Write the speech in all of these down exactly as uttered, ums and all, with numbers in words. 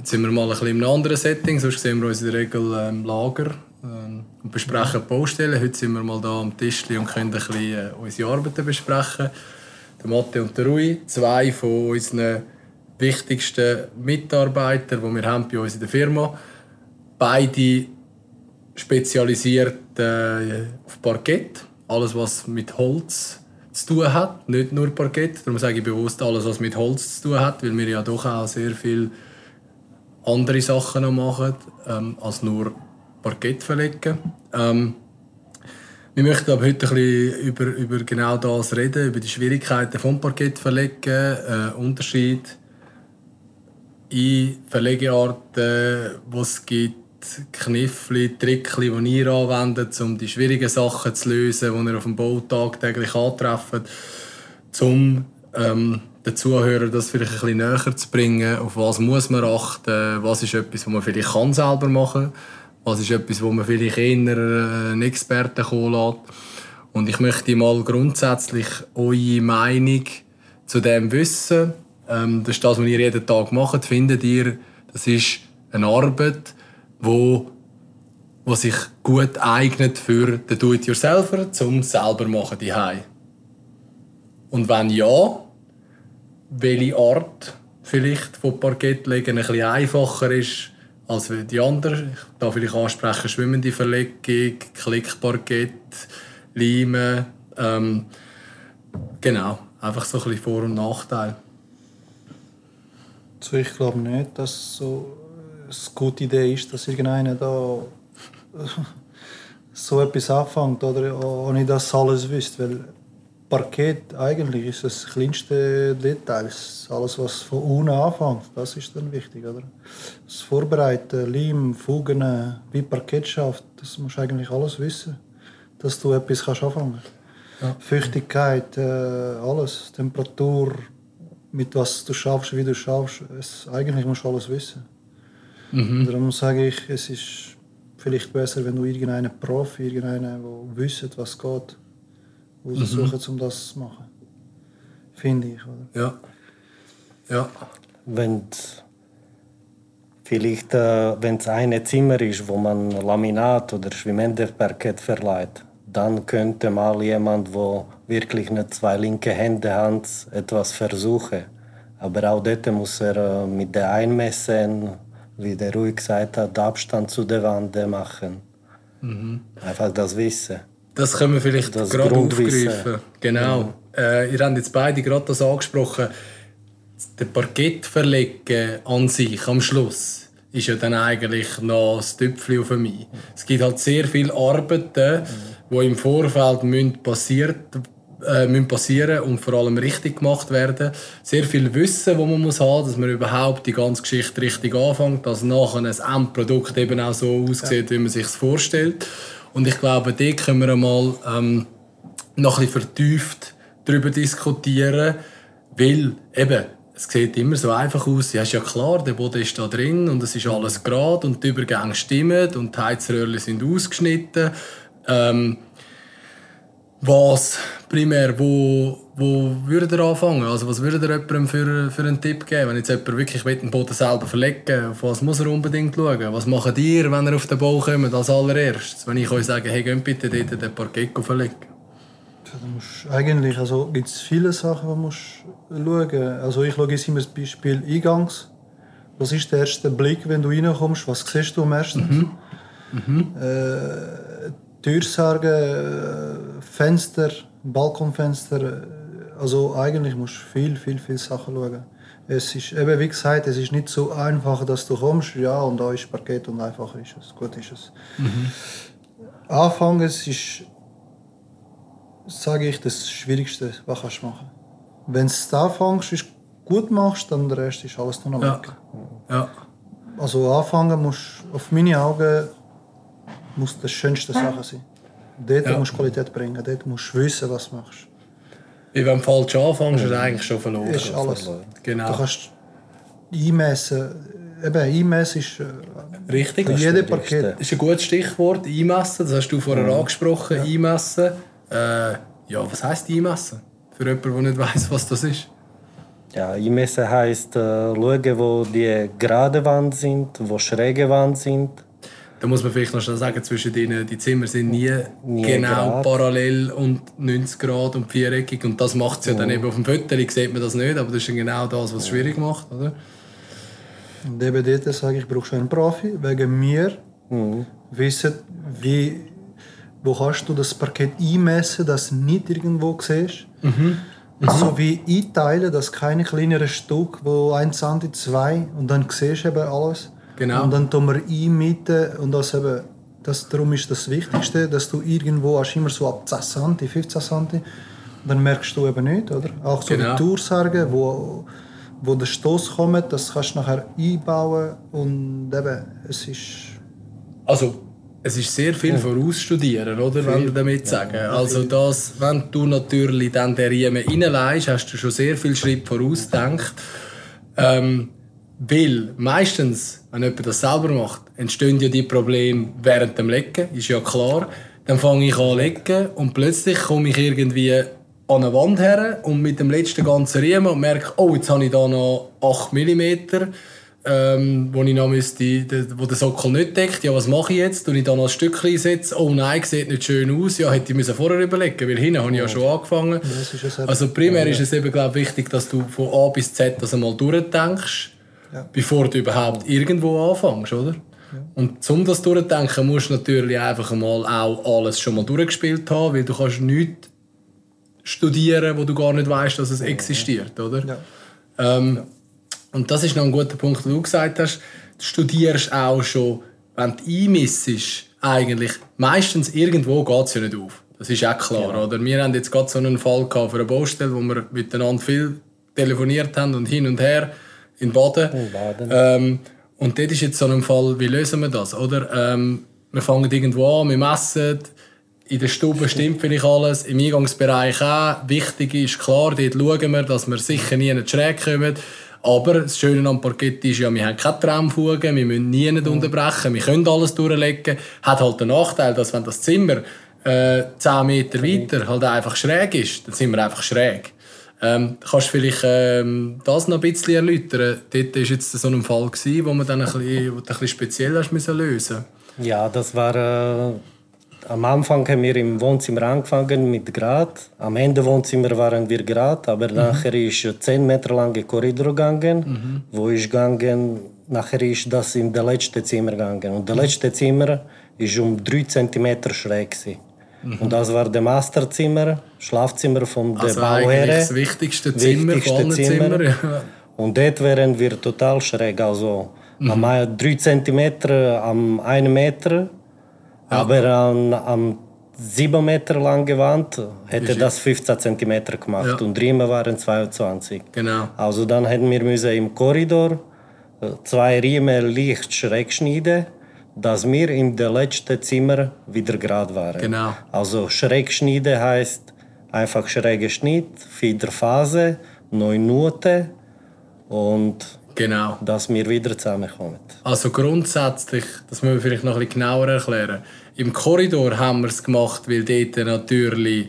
Jetzt sind wir mal ein bisschen in einem anderen Setting, sonst sehen wir uns in der Regel im ähm, Lager ähm, und besprechen die Baustellen. Heute sind wir mal da am Tisch und können ein bisschen äh, unsere Arbeiten besprechen. Der Mathe und der Rui, zwei von unseren wichtigsten Mitarbeiter, die wir haben bei uns in der Firma. Beide spezialisiert äh, auf Parkett. Alles, was mit Holz zu tun hat, nicht nur Parkett. Darum sage ich bewusst alles, was mit Holz zu tun hat, weil wir ja doch auch sehr viel andere Sachen noch machen, ähm, als nur Parkett verlegen. Ähm, wir möchten aber heute ein bisschen über, über genau das reden, über die Schwierigkeiten vom Parkett verlegen, äh, Unterschied in Verlegearten, die es gibt, Kniffli, Trickli, die ihr anwendet, um die schwierigen Sachen zu lösen, die ihr auf dem Bau tagtäglich antrefft, um ähm, den Zuhörern das vielleicht ein bisschen näher zu bringen, auf was muss man achten, was ist etwas, was man vielleicht kann selber machen kann, was ist etwas, wo man vielleicht eher einen Experten kommen lässt. Und ich möchte mal grundsätzlich eure Meinung zu dem wissen. Ähm, das ist das, was ihr jeden Tag macht. Findet ihr, das ist eine Arbeit, wo, wo sich gut eignet für den Do-it-yourselfer, zum selber machen die Hause? Und wenn ja, welche Art vielleicht von Parkettlegen ein bisschen einfacher ist als die andere? Ich darf vielleicht ansprechen, schwimmende Verlegung, Klickparkett, Leimen. Ähm, genau, einfach so ein bisschen Vor- und Nachteil. Also ich glaube nicht, dass so eine gute Idee ist, dass irgendeiner da so etwas anfängt, oder ohne dass alles wüsste. Weil Parkett eigentlich ist das kleinste Detail. Alles, was von unten anfängt, das ist dann wichtig. Oder? Das Vorbereiten, Leim, Fugen, wie Parkett schafft, das musst du eigentlich alles wissen, dass du etwas kannst anfangen kannst. Ja. Feuchtigkeit, alles, Temperatur, mit was du schaffst, wie du schaffst, es, eigentlich musst du alles wissen. Mhm. Darum sage ich, es ist vielleicht besser, wenn du irgendeinen Profi, irgendeinen, der wüsste, was geht, versuchen, mhm. um das zu machen. Finde ich, oder? Ja. Ja. Wenn vielleicht, äh, wenn es ein Zimmer ist, wo man Laminat oder Schwimmenderparkett verleiht, dann könnte mal jemand, der wirklich nicht zwei linke Hände hat, etwas versuchen. Aber auch dort muss er äh, mit der Einmessen, wie der Rui gesagt hat, Abstand zu der Wand machen. Mhm. Einfach das Wissen. Das können wir vielleicht gerade aufgreifen. Genau. Ja. Äh, ihr habt jetzt beide gerade das angesprochen. Der Parkett verlegen an sich am Schluss ist ja dann eigentlich noch das Tüpfchen auf mich. Es gibt halt sehr viele Arbeiten, mhm. die im Vorfeld müssen passiert, äh, müssen passieren und vor allem richtig gemacht werden. Sehr viel Wissen, das man muss haben, dass man überhaupt die ganze Geschichte richtig anfängt, dass nachher ein Endprodukt eben auch so aussieht, ja. wie man sich es vorstellt. Und ich glaube, dort können wir einmal ähm, noch ein bisschen vertieft darüber diskutieren, weil eben, es sieht immer so einfach aus. Ja, ist ja klar, der Boden ist da drin und es ist alles gerade und die Übergänge stimmen und die Heizröhrchen sind ausgeschnitten. Ähm, was primär, wo, wo würdet ihr anfangen? Also was würdet ihr jemandem für, für einen Tipp geben? Wenn jetzt jemand wirklich den Boden selber verlegen will, auf was muss er unbedingt schauen? Was macht ihr, wenn ihr auf den Bau kommt, als allererstes? Wenn ich euch sage, hey, geht bitte dort den Parkett verlegen. Du musst eigentlich, also gibt es viele Sachen, die du musst schauen. Also ich schaue jetzt immer das Beispiel Eingangs. Was ist der erste Blick, wenn du reinkommst? Was siehst du am ersten? Mhm. Mhm. Äh, Türsargen, Fenster, Balkonfenster. Also eigentlich musst du viel, viel, viel Sachen schauen. Es ist eben, wie gesagt, es ist nicht so einfach, dass du kommst, ja, und da ist Parkett und einfacher ist es. Gut ist es. Mhm. Anfangen, es ist, sage ich, das Schwierigste, was du machen kannst. Wenn du es anfängst, ist gut machst, dann der Rest ist alles noch weg. Ja. Ja. Also anfangen musst, auf meine Augen, muss das schönste Sache sein. Dort ja. musst du Qualität bringen, dort musst du wissen, was du machst. Wenn du falsch anfängst, ist es eigentlich schon verloren. Ist alles. Genau. Du kannst einmessen. Eben, einmessen ist äh, richtig. Für jede Parkett. Das ist ein gutes Stichwort, einmessen. Das hast du vorher ja. angesprochen, ja. einmessen. Äh, ja, was heisst einmessen? Für jemanden, der nicht weiss, was das ist. Ja, einmessen heisst äh, schauen, wo die gerade Wand sind, wo schräge Wand sind. Da muss man vielleicht noch schnell sagen, zwischen denen, die Zimmer sind nie, Nie genau grad. parallel und neunzig Grad und viereckig. Und das macht es ja dann eben auf dem Foto, sieht man das nicht, aber das ist dann genau das, was es schwierig macht, oder? Und eben dort sage ich, brauchst du einen Profi, wegen mir Mhm. wissen, wie, wo kannst du das Parkett einmessen, dass du nicht irgendwo siehst. Mhm. So wie einteilen, dass keine kleineren Stück, wo ein Zentimeter, zwei und dann siehst du eben alles. Genau. Und dann tun wir einmieten und das eben, das, darum ist das Wichtigste, dass du irgendwo hast immer so ab zehn Zentimeter, fünfzehn Zentimeter, dann merkst du eben nicht, oder? Auch so Genau. die Toursäge, wo, wo der Stoß kommt, das kannst du nachher einbauen und eben, es ist... Also, es ist sehr viel vorausstudieren, oder? Wenn wir damit sagen. Also, das, wenn du natürlich dann den Riemen reinlegst, hast du schon sehr viel Schritt vorausgedacht. Ähm, weil meistens, wenn jemand das selber macht, entstehen ja die Probleme während dem Lecken, ist ja klar. Dann fange ich an zu lecken und plötzlich komme ich irgendwie an eine Wand her und mit dem letzten ganzen Riemen und merke, oh, jetzt habe ich da noch acht Millimeter. Ähm, wo ich noch müsste, wo der Sockel nicht deckt. Ja, was mache ich jetzt? Tue ich da noch ein Stückchen setzen? Oh nein, sieht nicht schön aus. Ja, hätte ich vorher überlegen, weil hinten habe ich ja schon angefangen. Das ist ja sehr- Also primär ist es eben, glaube ich, wichtig, dass du von A bis Z das einmal durchdenkst, Ja. bevor du überhaupt irgendwo anfängst, oder? Und um das durchzudenken, musst du natürlich einfach einmal auch alles schon mal durchgespielt haben, weil du kannst nichts studieren, wo du gar nicht weißt, dass es existiert, oder? Ja. Ähm, Und das ist noch ein guter Punkt, den du gesagt hast. Du studierst auch schon, wenn du einmissest, eigentlich meistens irgendwo geht es ja nicht auf. Das ist auch klar, Genau. oder? Wir haben jetzt gerade so einen Fall gehabt für eine Baustelle, wo wir miteinander viel telefoniert haben und hin und her in Baden. In Baden. Ähm, und dort ist jetzt so ein Fall, wie lösen wir das, oder? Ähm, wir fangen irgendwo an, wir messen, in der Stube stimmt vielleicht alles, im Eingangsbereich auch. Wichtig ist klar, dort schauen wir, dass wir sicher nie nicht schräg kommen. Aber das Schöne am Parkett ist ja, wir haben keine Traumfugen, wir müssen nie nicht unterbrechen, wir können alles durchlegen. Hat halt den Nachteil, dass wenn das Zimmer äh, zehn Meter weiter halt einfach schräg ist, dann sind wir einfach schräg. Ähm, kannst du vielleicht ähm, das noch ein bisschen erläutern? Dort war jetzt so ein Fall, gewesen, wo man dann ein bisschen, wo du ein bisschen speziell hast müssen lösen. Ja, das war... Äh, am Anfang haben wir im Wohnzimmer angefangen mit Grad. Am Ende Wohnzimmer waren wir Grad, aber mhm. nachher ist ein zehn Meter langer Korridor gegangen, mhm. wo ich gegangen, nachher ist das in das letzte Zimmer gegangen. Und das letzte Zimmer ist um drei Zentimeter schräg gewesen. Mhm. Und das war das Masterzimmer, Schlafzimmer von der also Bauherre. Das wichtigste Zimmer wichtigste von allen Zimmer. Zimmern. Ja. Und dort wären wir total schräg, also mhm. am drei Zentimeter am einen Meter. Ja. Aber an, am sieben Meter lange Wand hätte das fünfzehn Zentimeter gemacht ja. und die Riemen waren zweiundzwanzig. Genau. Also dann hätten wir müssen im Korridor zwei Riemen leicht schräg schneiden, dass wir in dem letzten Zimmer wieder gerade waren. Genau. Also schräg schneiden heisst einfach schräger Schnitt, vier Phase, neun Noten und genau. dass wir wieder zusammenkommen. Also grundsätzlich, das müssen wir vielleicht noch ein bisschen genauer erklären. Im Korridor haben wir es gemacht, weil dort natürlich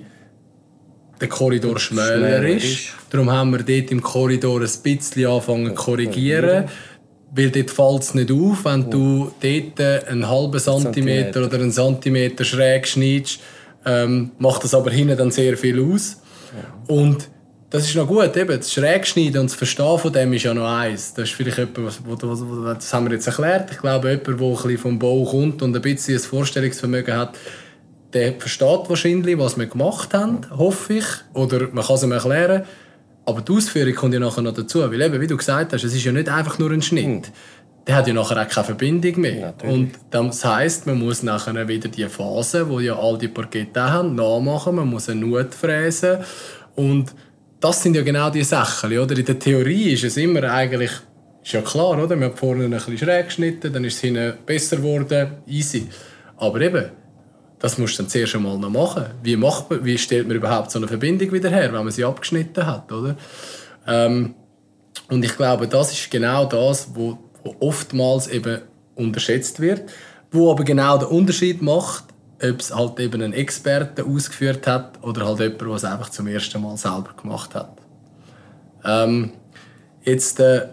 der Korridor schmäler, schmäler ist. ist. Darum haben wir dort im Korridor ein bisschen angefangen zu korrigieren. Weil dort fällt es nicht auf, wenn du dort einen halben Zentimeter oder einen Zentimeter schräg schneidest, ähm, macht das aber hinten dann sehr viel aus. Ja. Und das ist noch gut, eben, das Schrägschneiden und das Verstehen von dem ist ja noch eins. Das ist vielleicht etwas, das haben wir jetzt erklärt. Ich glaube, jemand, der ein bisschen vom Bau kommt und ein bisschen ein Vorstellungsvermögen hat, der versteht wahrscheinlich, was wir gemacht haben, hoffe ich. Oder man kann es ihm erklären. Aber die Ausführung kommt ja nachher noch dazu. Weil eben, wie du gesagt hast, es ist ja nicht einfach nur ein Schnitt. Der hat ja nachher auch keine Verbindung mehr. Ja, und das heisst, man muss nachher wieder die Phase, die ja all die Parkette haben, nachmachen. Man muss eine Nut fräsen. Und das sind ja genau die Sachen, oder? In der Theorie ist es immer eigentlich, ist ja klar, oder? Man hat vorne ein bisschen schräg geschnitten, dann ist es hinten besser geworden, easy. Aber eben, das musst du dann zuerst einmal noch machen. Wie, macht man, wie stellt man überhaupt so eine Verbindung wieder her, wenn man sie abgeschnitten hat, oder? Ähm, und ich glaube, das ist genau das, wo, wo oftmals eben unterschätzt wird, wo aber genau den Unterschied macht, ob es halt eben ein Experte ausgeführt hat oder halt jemand, der es einfach zum ersten Mal selber gemacht hat. Ähm, Jetzt äh,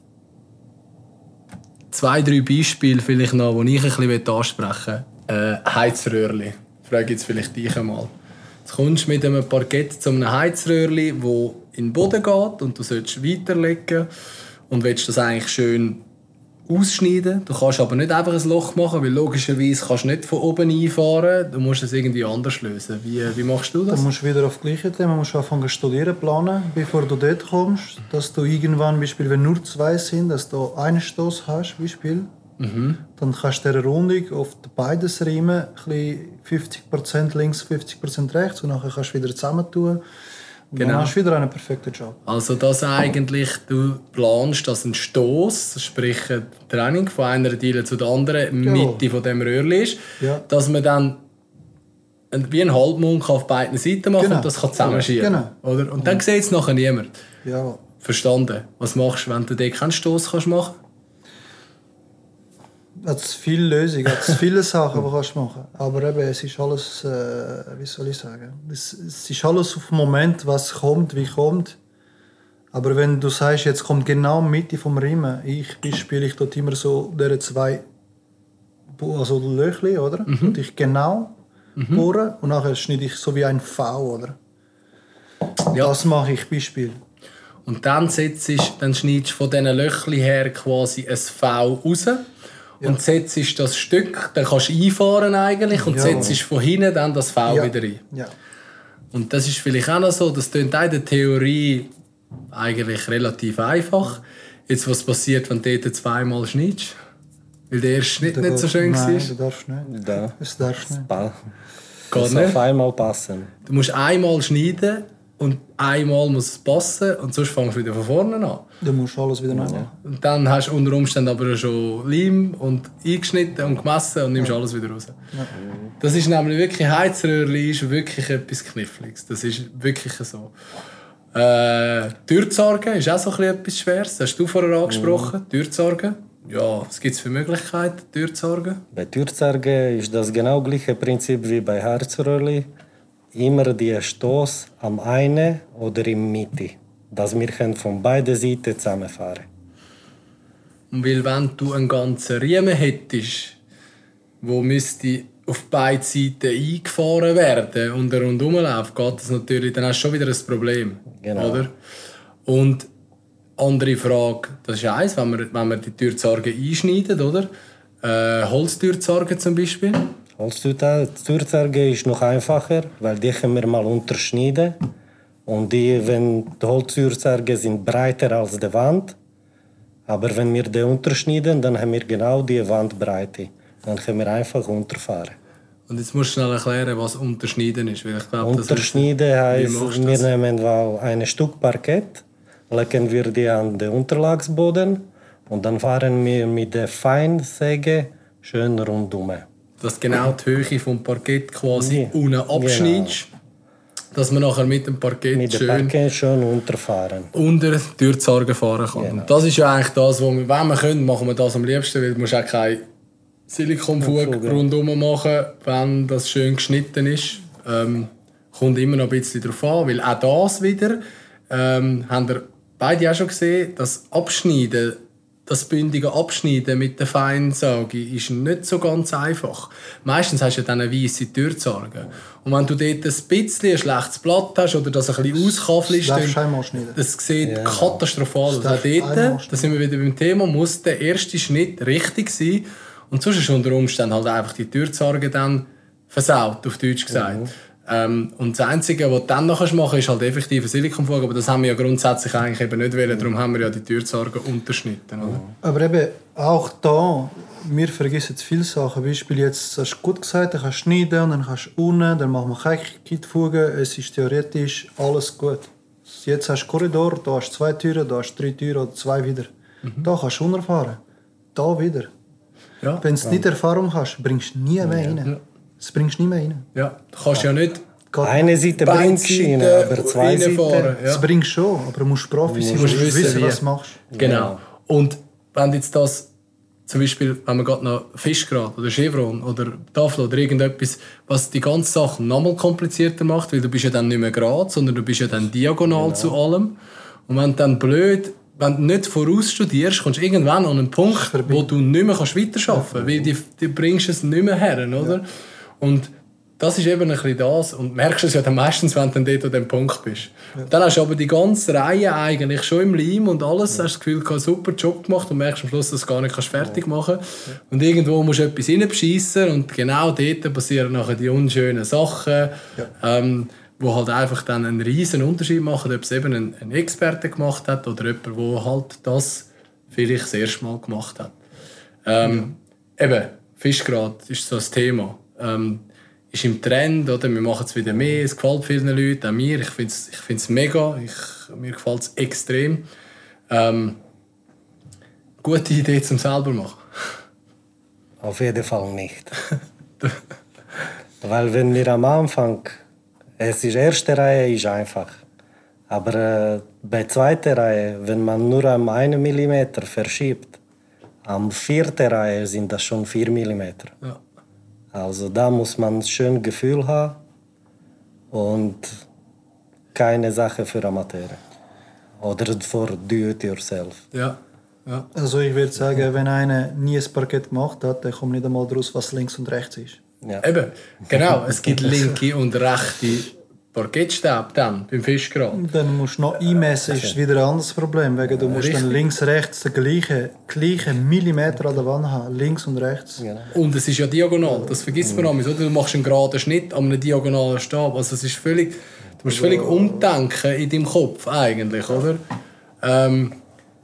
zwei, drei Beispiele vielleicht noch, die ich ein bisschen ansprechen möchte. Äh, Heizröhrli. Ich frage jetzt vielleicht dich einmal. Jetzt kommst du mit einem Parkett zu einem Heizröhrli, das in den Boden geht und du sollst weiterlegen und willst das eigentlich schön ausschneiden. Du kannst aber nicht einfach ein Loch machen, weil logischerweise kannst du nicht von oben einfahren. Du musst es irgendwie anders lösen. Wie, wie machst du das? Du musst wieder auf das gleiche Thema, du musst anfangen zu studieren, planen, bevor du dort kommst, dass du irgendwann, Beispiel, wenn nur zwei sind, dass du einen Stoß hast, Beispiel, mhm. dann kannst du diese Rundung auf beides Riemen fünfzig Prozent links, fünfzig Prozent rechts und dann kannst du wieder zusammentun. Und genau. Dann hast du wieder einen perfekten Job. Also dass eigentlich du planst, dass ein Stoß, sprich eine Trennung von einer Diele zu der anderen, ja. Mitte von dem Röhrli ist, ja. dass man dann wie einen Halbmond auf beiden Seiten machen genau. und das kann zusammenschieben. Genau. Oder? Und dann sieht es nachher niemand. Ja. Verstanden. Was machst du, wenn du dort keinen Stoß kannst machen? Es gibt viele Lösungen, es gibt viele Sachen, die du machen kannst. Aber eben, es ist alles, äh, wie soll ich sagen, es, es ist alles auf den Moment, was kommt, wie kommt. Aber wenn du sagst, jetzt kommt genau die Mitte vom Riemen, ich spiele ich dort immer so diese zwei also Löchli, oder? Mhm. Und ich genau mhm. bohren und nachher schneide ich so wie ein V, oder? Ja. Das mache ich Beispiel. Und dann, setzt, dann schneidest du von diesen Löchli her quasi ein V raus. Ja. Und setzt das Stück, dann kannst du einfahren eigentlich und ja. setzt von hinten dann das V ja. wieder ein. Ja. Und das ist vielleicht auch noch so, das klingt auch in der Theorie eigentlich relativ einfach. Jetzt, was passiert, wenn du dort zweimal schneidest? Weil der erste Schnitt nicht so schön war. Nein, du darfst nicht. Da. Das darfst nicht. Geht nicht. Auf einmal passen. Du musst einmal schneiden und einmal muss es passen und sonst fängst du wieder von vorne an. Du musst alles wieder neu machen. Und dann hast du unter Umständen aber schon Leim und eingeschnitten und gemessen und nimmst ja. alles wieder raus. Ja. Das ist nämlich wirklich, Heizröhrli ist wirklich etwas Kniffliges. Das ist wirklich so. Äh, Türzargen ist auch so etwas Schweres. Das hast du vorher angesprochen. Mhm. Türzargen. Ja, was gibt es für Möglichkeiten, Türzargen? Bei Türzargen ist das genau gleiche Prinzip wie bei Heizröhrli. Immer der Stoß am einen oder in der Mitte, dass wir von beiden Seiten zusammenfahren. Und weil wenn du einen ganzen Riemen hättest, wo müsste auf beide Seiten eingefahren werden und er rundherum läuft, geht das natürlich, dann hast du schon wieder ein Problem. Genau. Oder? Und andere Frage, das ist eins, wenn wir, wenn wir die Türzargen einschneiden, oder? Äh, Holztürzargen zum Beispiel. Holztürzarge ist noch einfacher, weil die können wir mal unterschneiden. Und die, wenn die Holztürzarge sind breiter als die Wand, aber wenn wir die unterschneiden, dann haben wir genau die Wandbreite. Dann können wir einfach unterfahren. Und jetzt musst du schnell erklären, was unterschneiden ist. Weil ich glaub, unterschneiden heisst, wir nehmen ein Stück Parkett, legen wir die an den Unterlagsboden und dann fahren wir mit der Feinsäge schön rundum. Dass genau die Höhe vom Parkett quasi ja. unten abschneidest, genau. dass man nachher mit dem Parkett mit schön, Parkett schön unterfahren unter die Türzargen fahren kann. Genau. Und das ist ja eigentlich das, was wir, wenn wir können, machen wir das am liebsten, weil du musst auch keinen Silikonfug rundherum machen, wenn das schön geschnitten ist. Ähm, kommt immer noch ein bisschen darauf an, weil auch das wieder, ähm, haben wir beide auch schon gesehen, das Abschneiden, das bündige Abschneiden mit der Feinsage ist nicht so ganz einfach. Meistens hast du ja dann eine weisse Türzarge. Und wenn du dort ein bisschen ein schlechtes Blatt hast oder das ein bisschen auskaffelst, dann das sieht ja. katastrophal aus. Auch dort, da sind wir wieder beim Thema, muss der erste Schnitt richtig sein. Und sonst ist unter Umständen halt einfach die Türzarge dann versaut, auf Deutsch gesagt. Mhm. Ähm, und das Einzige, was du dann noch machen kannst, ist halt effektiv eine Silikonfolge. Aber das haben wir ja grundsätzlich eigentlich eben nicht wollen. Darum haben wir ja die Türzarge unterschnitten. Oder? Aber eben, auch da, wir vergessen viele Sachen. Beispiel jetzt, hast du gut gesagt, du kannst schneiden und dann kannst du unten, dann machen wir keine Kittfugen. Es ist theoretisch alles gut. Jetzt hast du Korridor, da hast du zwei Türen, da hast du drei Türen oder zwei wieder. Mhm. Da kannst du runterfahren. Da wieder. Ja. Wenn du nicht Erfahrung hast, bringst du nie mehr rein. Ja. Das bringst du nie mehr rein. Ja, du kannst ja nicht eine Seite bringst du rein, aber zwei Seiten. Ja. Das bringst du schon, aber du musst Profi sein, du musst wissen, wissen was du machst. Genau. Und wenn jetzt das, zum Beispiel, wenn man gerade noch Fischgrad oder Chevron oder Tafel oder irgendetwas, was die ganze Sache noch mal komplizierter macht, weil du bist ja dann nicht mehr gerade, sondern du bist ja dann diagonal genau. zu allem. Und wenn du dann blöd, wenn du nicht vorausstudierst, kommst du irgendwann an einen Punkt, wo du nicht mehr weiterarbeiten kannst, ja. weil du, du bringst es nicht mehr her, oder? Ja. Und das ist eben ein bisschen das. Und merkst es ja dann meistens, wenn du dann dort an dem Punkt bist. Ja. Dann hast du aber die ganze Reihe eigentlich schon im Leim und alles. Ja. Hast das Gefühl, du hast einen super Job gemacht und merkst am Schluss, dass du gar nicht fertig machen kannst. Ja. Und irgendwo musst du etwas reinbeschissen und genau dort passieren nachher die unschönen Sachen, ja. ähm, wo halt einfach dann einen riesen Unterschied machen, ob es eben ein, ein Experte gemacht hat oder jemand, der halt das vielleicht das erste Mal gemacht hat. Ähm, ja. Eben, Fischgrad ist so das Thema. Ähm, ist im Trend, oder? Wir machen es wieder mehr, es gefällt vielen Leuten, auch mir. Ich finde es ich find's mega, ich, mir gefällt es extrem. Ähm, gute Idee zum selber machen. Auf jeden Fall nicht. Weil wenn wir am Anfang, es ist erste Reihe ist einfach, aber äh, bei zweiter Reihe, wenn man nur um einen Millimeter verschiebt, am vierten Reihe sind das schon vier Millimeter. Ja. Also da muss man ein schönes Gefühl haben und keine Sache für Amateure. Oder für do-it-yourself. Ja. Ja. Also ich würde sagen, wenn einer nie ein Parkett gemacht hat, dann kommt nicht einmal daraus, was links und rechts ist. Ja. Eben, genau. Es gibt linke und rechte Parkettstäbe dann beim Fischgrad. Dann musst du noch einmessen, ist es wieder ein anderes Problem. Wegen du musst Richtig. Dann links, rechts den gleichen, gleichen Millimeter an der Wand haben, links und rechts. Genau. Und es ist ja diagonal, das vergisst man mhm. Du machst einen geraden Schnitt an einem diagonalen Stab. Also es ist völlig, du musst völlig umdenken in deinem Kopf eigentlich, oder? Ähm,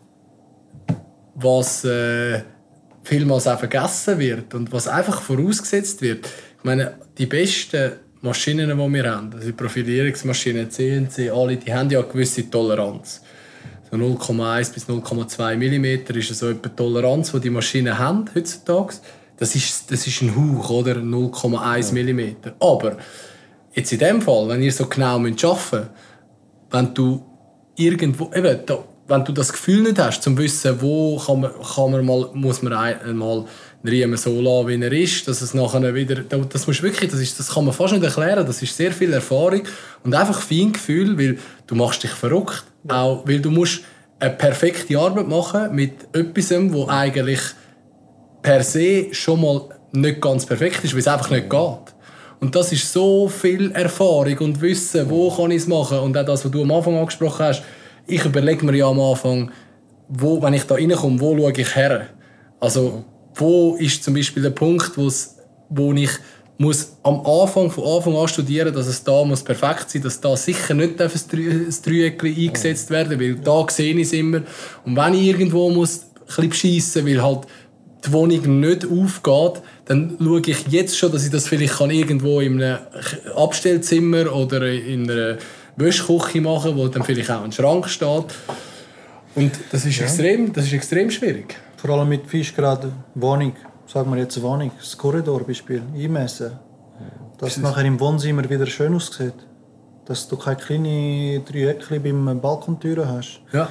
was äh, vielmals auch vergessen wird und was einfach vorausgesetzt wird. Ich meine, die besten Maschinen, die wir haben, also die Profilierungsmaschinen, C N C, alle, die haben ja eine gewisse Toleranz. So null Komma eins bis null Komma zwei Millimeter ist so etwa die Toleranz, die die Maschinen haben heutzutage. Das ist, das ist ein Hauch, oder? null Komma eins Millimeter. Aber jetzt in dem Fall, wenn ihr so genau arbeiten müsst, wenn du irgendwo, eben, da, wenn du das Gefühl nicht hast, zum wissen, wo kann man, kann man mal, muss man einmal einen Riemen so lassen, wie er ist, dass es nachher wieder, das musst wirklich, das, ist, das kann man fast nicht erklären, das ist sehr viel Erfahrung und einfach Feingefühl, weil du machst dich verrückt, ja. Auch, weil du musst eine perfekte Arbeit machen mit etwas, wo eigentlich per se schon mal nicht ganz perfekt ist, weil es einfach nicht geht. Und das ist so viel Erfahrung und Wissen, wo kann ich es machen und auch das, was du am Anfang angesprochen hast. Ich überlege mir ja am Anfang, wo, wenn ich da reinkomme, wo schaue ich her? Also, wo ist zum Beispiel der Punkt, wo ich muss am Anfang, von Anfang an studieren, dass es da muss perfekt sein, dass da sicher nicht ein Dreieckchen eingesetzt werden, weil da sehe ich es immer. Und wenn ich irgendwo muss ein bisschen beschissen, weil halt die Wohnung nicht aufgeht, dann schaue ich jetzt schon, dass ich das vielleicht kann irgendwo in einem Abstellzimmer oder in einer Wäschküche machen, wo dann vielleicht auch ein Schrank steht. Und das ist, ja. extrem, das ist extrem schwierig. Vor allem mit Fischgrad Wohnung, sagen wir jetzt Wohnung, das Korridorbeispiel, einmessen. Dass es nachher im Wohnzimmer wieder schön aussieht. Dass du keine kleinen Dreieckchen beim Balkontüren hast. Ja.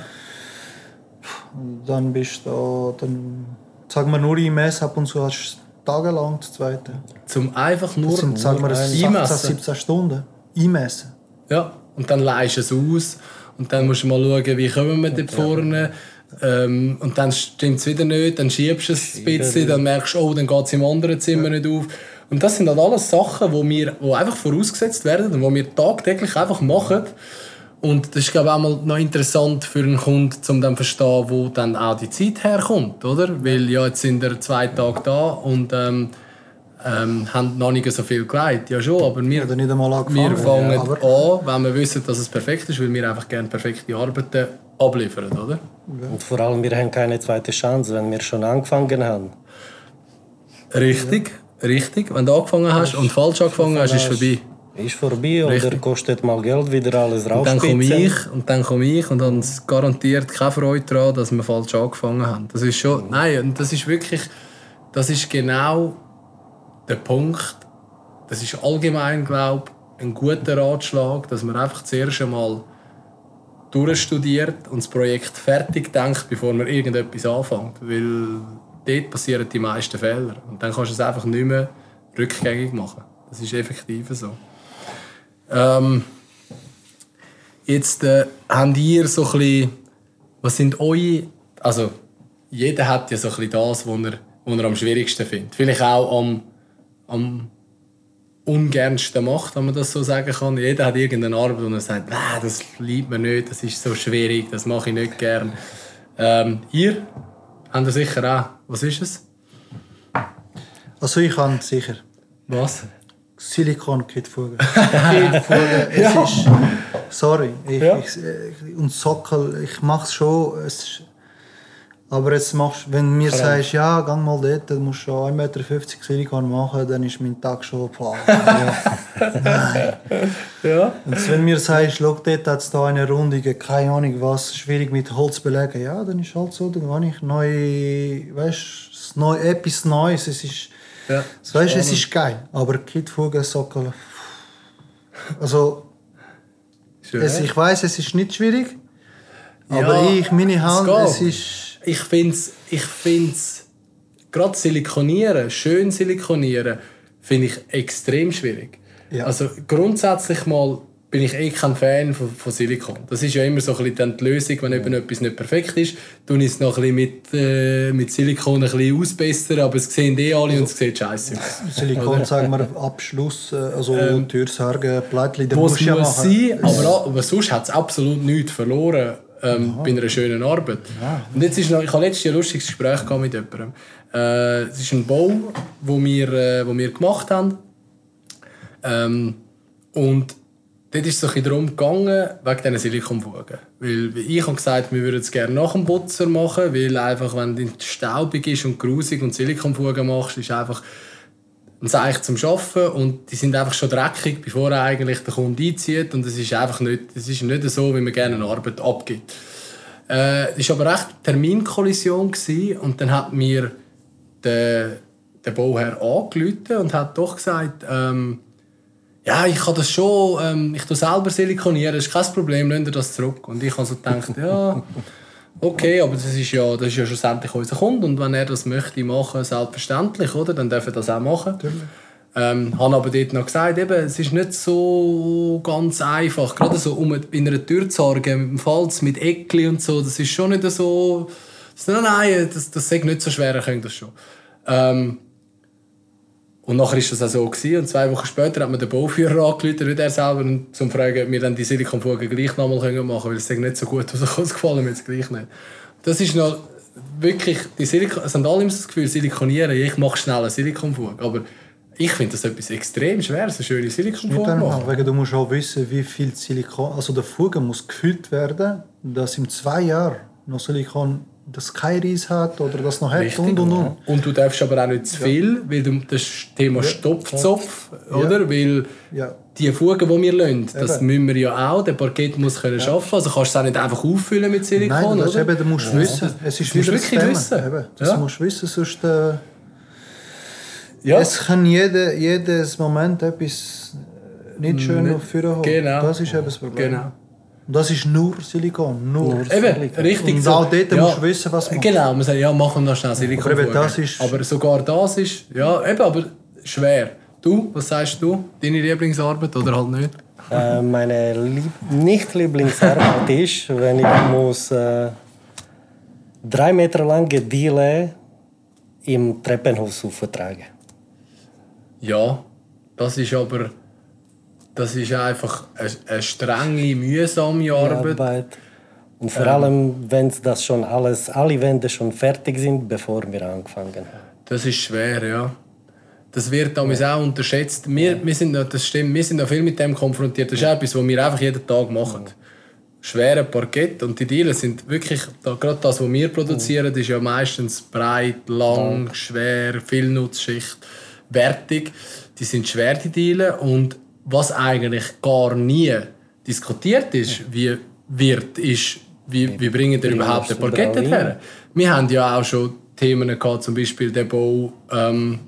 Dann bist du da, dann sagen wir nur einmessen, ab und zu hast du tagelang das Zweite. Zum einfach nur, das sind, sagen wir, sechzehn, siebzehn Stunden einmessen. Ja, und dann leihst du es aus und dann musst du mal schauen, wie kommen wir dort vorne. Ähm, und dann stimmt es wieder nicht, dann schiebst du es ein bisschen, dann merkst du, oh, dann geht es im anderen Zimmer nicht auf. Und das sind halt alles Sachen, die wir, die einfach vorausgesetzt werden und die wir tagtäglich einfach machen. Und das ist, glaube ich, auch mal noch interessant für einen Kunden, um dann zu verstehen, wo dann auch die Zeit herkommt, oder? Weil ja, jetzt sind wir zwei Tage da und ähm, ähm, haben noch nicht so viel geleitet. Ja schon, aber wir, nicht einmal wir fangen ja, an, wenn wir wissen, dass es perfekt ist, weil wir einfach gerne perfekte Arbeiten abliefern, oder? Ja. Und vor allem, wir haben keine zweite Chance, wenn wir schon angefangen haben. Richtig, ja. richtig. Wenn du angefangen hast und falsch angefangen hast, ist es vorbei. Ist vorbei Richtig. Oder kostet mal Geld, wieder alles rausspitzen. Und dann komme ich und dann komme ich und dann garantiert keine Freude daran, dass wir falsch angefangen haben. Das ist schon, nein, und das ist wirklich, das ist genau der Punkt. Das ist allgemein, glaube ich, ein guter Ratschlag, dass man einfach zuerst einmal durchstudiert und das Projekt fertig denkt, bevor man irgendetwas anfängt. Weil dort passieren die meisten Fehler. Und dann kannst du es einfach nicht mehr rückgängig machen. Das ist effektiv so. Ähm, jetzt äh, habt ihr so ein bisschen, was sind eure... Also, jeder hat ja so ein bisschen das, was er, was er am schwierigsten findet. Vielleicht auch am, am ungernsten macht, wenn man das so sagen kann. Jeder hat irgendeine Arbeit, wo er sagt, nah, das liebt mir nicht, das ist so schwierig, das mache ich nicht gern. Ähm, ihr habt ihr sicher auch. Was ist es? Also ich habe sicher. Was? Silikon-Kitfugen. Kitfugen, es Ja. ist... Sorry. Ich, Ja. ich, und Sockel, ich mache es schon. Es, aber jetzt machst, wenn du mir Krass. sagst, ja, geh mal dort, dann musst du schon ein Meter fünfzig Silikon machen, dann ist mein Tag schon voll. Nein. Ja. Und wenn du mir sagst, schau, dort hat es da eine Runde, keine Ahnung was, schwierig mit Holz belegen, ja, dann ist halt so, dann gehe ich neu, weißt du, neu, etwas Neues, es ist, Ja. weißt, es ist geil, aber Kitfugen, Sockel, also, Schön. es, ich weiss, es ist nicht schwierig, aber Ja, ich, meine Hand, es es geht. ist... Ich finde es, ich find's, gerade silikonieren, schön silikonieren, finde ich extrem schwierig. Ja. Also grundsätzlich mal bin ich eh kein Fan von, von Silikon. Das ist ja immer so ein bisschen dann die Lösung, wenn eben etwas nicht perfekt ist, tue ich es noch ein bisschen mit, äh, mit Silikon ein bisschen ausbessern, aber es sehen eh alle und es sieht scheiße aus. Silikon, sagen wir, Abschluss, äh, also ähm, Türsarge, Plättchen, das Wo es musst du ja muss machen. sein, aber, aber sonst hat es absolut nichts verloren ähm, bei einer schönen Arbeit. Ja. Und jetzt ist noch, ich hatte letztes Jahr ein lustiges Gespräch gehabt mit jemandem. Äh, es ist ein Bau, den wir, äh, wo wir gemacht haben. Ähm, und dort ist es so ein bisschen darum gegangen, wegen diesen Silikonfugen. Weil weil ich habe gesagt, wir würden es gerne nach dem Putzer machen, weil einfach, wenn es staubig ist und grusig und Silikonfugen machst, ist einfach ein Zeichen zum Arbeiten und die sind einfach schon dreckig, bevor eigentlich der Kunde einzieht und es ist einfach nicht, es ist nicht so, wie man gerne eine Arbeit abgibt. Äh, es war aber echt eine Terminkollision gewesen, und dann hat mir der, der Bauherr angerufen und hat doch gesagt, ähm, ja, ich kann das schon, ähm, ich tue selber silikonieren, das ist kein Problem, nehmt ihr das zurück. Und ich habe so gedacht, ja, okay, aber das ist ja, das ist ja schlussendlich unser Kunde und wenn er das möchte machen, selbstverständlich, oder, dann darf er das auch machen. Ähm, habe aber dort noch gesagt, eben, es ist nicht so ganz einfach, gerade so um in einer Türzarge mit dem Falz, mit Eckli und so, das ist schon nicht so, das, nein, nein, das, das ist nicht so schwer, er könnte das schon. Ähm, Und nachher war das auch so gewesen. Und zwei Wochen später hat mir der Bauführer angerufen, nicht er selber, um zu fragen, ob wir dann die Silikonfugen gleich nochmal machen können, weil es nicht so gut ausgefallen mir jetzt gleich nicht. Das ist noch wirklich, die Silikon, es haben alle immer das Gefühl, silikonieren, ich mache schnell eine Silikonfuge. Aber ich finde das etwas extrem schwer, so eine schöne Silikonfuge zu machen. Wegen, du musst auch wissen, wie viel Silikon, also der Fugen muss gefüllt werden, dass in zwei Jahren noch Silikon das kein Reis hat oder das noch hat. Richtig, und und und. Und du darfst aber auch nicht zu viel, weil du das Thema Ja. Stopfzopf, Ja. oder? Weil Ja. die Fugen, die wir lassen, das Eben. müssen wir ja auch. Der Parkett muss können ja. arbeiten. Also kannst du es auch nicht einfach auffüllen mit Silikon, Nein, das oder? eben, du musst Ja. wissen. Es ist Das musst wie du das wirklich Thema. wissen. Eben, das Ja. musst du wissen, sonst... Äh, Ja. Es kann jede, jedes Moment etwas nicht schön Nicht- auf Führer holen. Genau. Das ist eben das Problem. Genau. Und das ist nur Silikon. Nur. Eben, richtig. Und so. auch dort musst du wissen, was man Genau, man sagt, ja, machen wir noch schnell Silikon. Aber eben das ist- aber sogar das ist, ja, eben, aber schwer. Du, was sagst du? Deine Lieblingsarbeit oder halt nicht? Äh, meine Lieb Nicht-Lieblingsarbeit ist, wenn ich muss äh, drei Meter lange Diele im Treppenhaus auftragen. Ja, das ist aber, das ist einfach eine, eine strenge, mühsame Arbeit. Arbeit. Und vor allem, wenn das schon alles, alle Wände schon fertig sind, bevor wir angefangen haben. Das ist schwer, ja. Das wird damals auch unterschätzt. Wir, wir, sind noch, das stimmt, wir sind noch viel mit dem konfrontiert. Das ist etwas, was wir einfach jeden Tag machen. Schwere Parkett und die Dielen sind wirklich, da, gerade das, was wir produzieren, ist ja meistens breit, lang, schwer, viel Nutzschicht, wertig. Die sind schwer, die Dielen. Und was eigentlich gar nie diskutiert ist, wie wird, ist, wie, wie bringen wir überhaupt den Parkett her? Wir haben ja auch schon Themen gehabt, zum Beispiel der Bau ähm,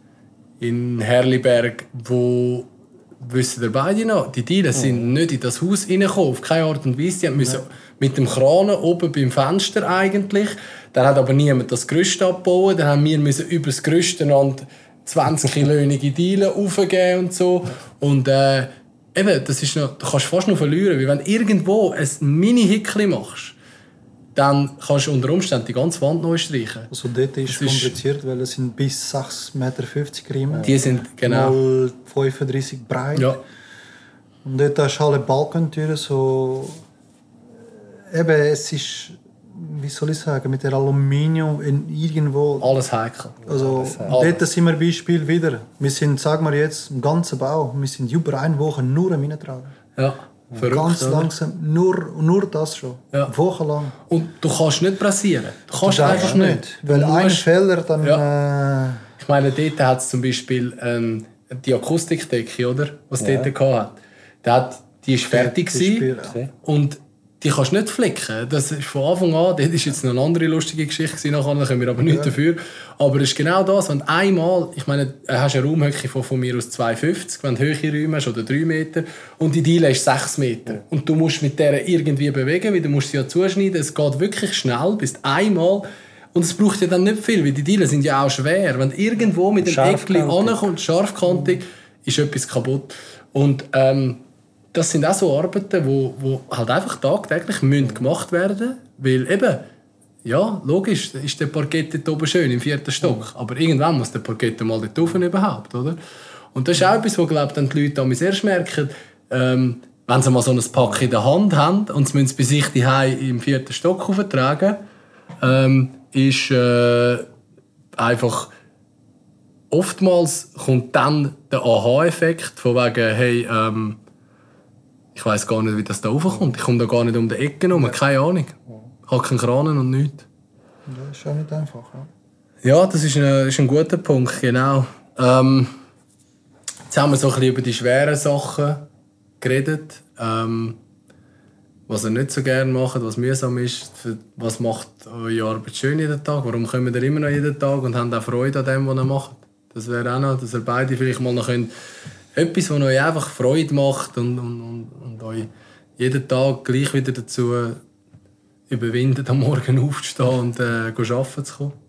in Herliberg, wo, wissen ihr beide noch, die Dielen sind nicht in das Haus reingekommen, auf keine Art und Weise. Die müssen mit dem Kran oben beim Fenster eigentlich. Dann hat aber niemand das Gerüst abgebaut. Dann haben wir müssen über das Gerüst zwanzig kilönige Dielen aufgeben und so. Und äh, eben, das ist noch, du kannst fast noch verlieren, weil wenn du irgendwo ein Mini-Hickli machst, dann kannst du unter Umständen die ganze Wand neu streichen. Also dort ist es kompliziert, weil es sind bis sechs Meter fünfzig Riemen. Die sind genau. Mal fünfunddreißig breit. Ja. Und dort hast du alle Balkentüren so... Eben, es ist... Wie soll ich sagen? Mit der Aluminium in irgendwo... Alles heikel. Also Alles. dort sind wir Beispiel wieder. Wir sind, sagen wir jetzt, im ganzen Bau, wir sind über eine Woche nur am Reintragen. Ja, verrückt, Ganz oder? langsam, nur, nur das schon. Ja. Wochenlang. Und du kannst nicht pressieren. Du kannst Du einfach darfst nicht. Weil Du ein musst- Fehler dann... Ja. Äh, Ich meine, dort hat es zum Beispiel ähm, die Akustikdecke, oder? Was Ja. dort hatte. Der hat, die ist fertig die Spiel, gewesen, ja. und die kannst du nicht flicken. Das ist von Anfang an, das ist jetzt noch eine andere lustige Geschichte gewesen, nachher, da können wir aber nichts Ja. dafür. Aber es ist genau das, wenn du einmal, ich meine, du hast eine Raumhöhe von, von mir aus zwei Komma fünfzig, wenn du höhere Räume hast, oder drei Meter, und die Diele ist sechs Meter. Und du musst mit der irgendwie bewegen, weil du musst sie ja zuschneiden. Es geht wirklich schnell, bis du einmal... Und es braucht ja dann nicht viel, weil die Dielen sind ja auch schwer. Wenn du irgendwo mit dem Eckli Scharfkantig. ankommst, scharfkantig, ist etwas kaputt. Und ähm, das sind auch so Arbeiten, wo, wo halt einfach tagtäglich müssen gemacht werden müssen. Weil eben, ja, logisch, ist der Parkett dort oben schön im vierten Stock. Aber irgendwann muss der Parkett mal dort oben überhaupt, oder? Und das ist auch etwas, wo, glaube ich, dann die Leute damals erst merken, ähm, wenn sie mal so ein Pack in der Hand haben und sie müssen es bei sich zu Hause im vierten Stock auftragen, ähm, ist äh, einfach oftmals kommt dann der Aha-Effekt von wegen, hey, ähm, ich weiß gar nicht, wie das da raufkommt. Ich komme da gar nicht um die Ecke herum, keine Ahnung. Ich habe keinen Kranen und nichts. das ist auch nicht einfach. Ja. Ja, das ist ein, ist ein guter Punkt, genau. Ähm, jetzt haben wir so ein bisschen über die schweren Sachen geredet. Ähm, was ihr nicht so gerne macht, was mühsam ist. Für, was macht eure Arbeit schön jeden Tag? Warum kommt ihr immer noch jeden Tag und habt auch Freude an dem, was ihr macht? Das wäre auch noch, dass ihr beide vielleicht mal noch könnt, etwas, was euch einfach Freude macht und, und, und, und euch jeden Tag gleich wieder dazu überwindet, am Morgen aufzustehen und äh, arbeiten zu kommen.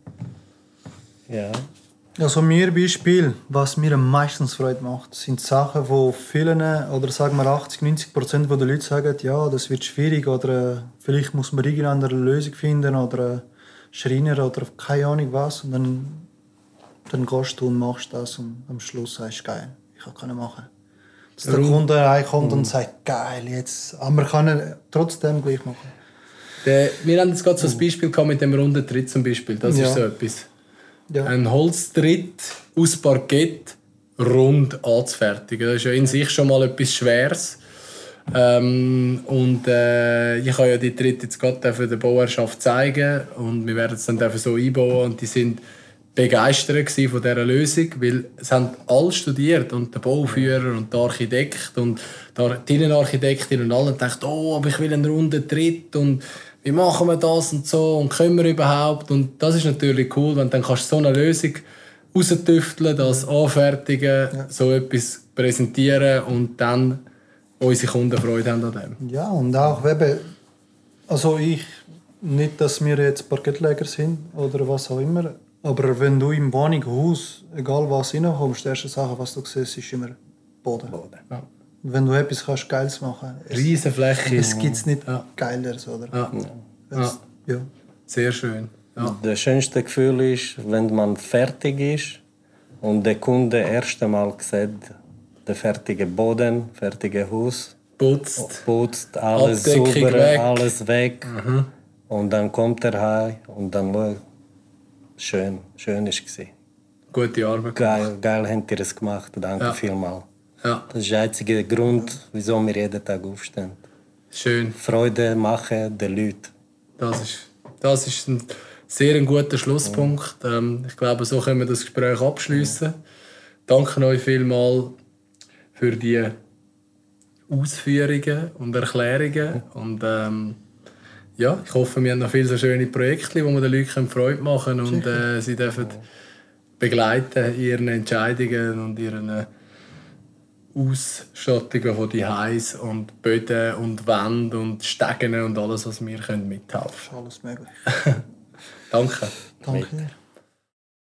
Ja. Also mir Beispiel, was mir am meisten Freude macht, sind Sachen, wo vielen, oder sagen wir achtzig, neunzig Prozent der Leute sagen, ja, das wird schwierig oder äh, vielleicht muss man irgendeine Lösung finden oder äh, Schreiner oder keine Ahnung was. Und dann, dann gehst du und machst das und am Schluss sagst du, geil, ich kann keine machen. Dass der Warum? Kunde reinkommt und sagt, geil, jetzt, aber wir können trotzdem gleich machen. Der, wir haben jetzt gerade so ein Beispiel gehabt mit dem runden Tritt zum Beispiel. Das Ja. ist so etwas. Ja. Ein Holztritt aus Parkett rund anzufertigen. Das ist ja in sich schon mal etwas Schweres. Ähm, und äh, ich habe ja die Tritte jetzt gerade für die Bauherrschaft zeigen und wir werden es dann dafür so einbauen und die sind begeistert von dieser Lösung, weil es haben alle studiert und der Bauführer und der Architekt und die Innenarchitektin und alle dachten, oh, aber ich will einen runden Tritt und wie machen wir das und so und können wir überhaupt? Und das ist natürlich cool, wenn dann kannst du so eine Lösung raustüfteln, das anfertigen, Ja. so etwas präsentieren und dann unsere Kunden Freude haben an dem. Ja, und auch, eben, also ich, nicht, dass wir jetzt Parkettleger sind oder was auch immer, aber wenn du im Wohnungshaus, egal was reinkommst, die erste Sache, was du siehst, ist immer Boden. Ja. Wenn du etwas kannst Geiles machen kannst, Riesenfläche. es gibt nicht Ja. Geileres, oder? Ja. Wenn's- ja. Sehr schön. Ja. Das schönste Gefühl ist, wenn man fertig ist und der Kunde das erste Mal sieht, den fertigen Boden, fertiges Haus, Putzt. putzt, alles Abdeckung sauber, weg. alles weg. Und dann kommt er heim und dann schaut. Schön, schön war es. Gute Arbeit. Geil, geil habt ihr es gemacht, danke Ja. vielmals. Ja, Das ist der einzige Grund, wieso wir jeden Tag aufstehen. schön. Freude machen den Leuten. Das ist, das ist ein sehr ein guter Schlusspunkt. Ähm, ich glaube, so können wir das Gespräch abschließen. Danke euch vielmals für die Ausführungen und Erklärungen. Und, ähm, ja, ich hoffe, wir haben noch viele so schöne Projekte, wo wir den Leuten Freude machen können und äh, sie dürfen begleiten in ihren Entscheidungen und ihren Ausstattungen von die Heiß und Böden und Wände und Stegen und alles, was wir können mithelfen Ist alles möglich. können. Danke. Danke dir.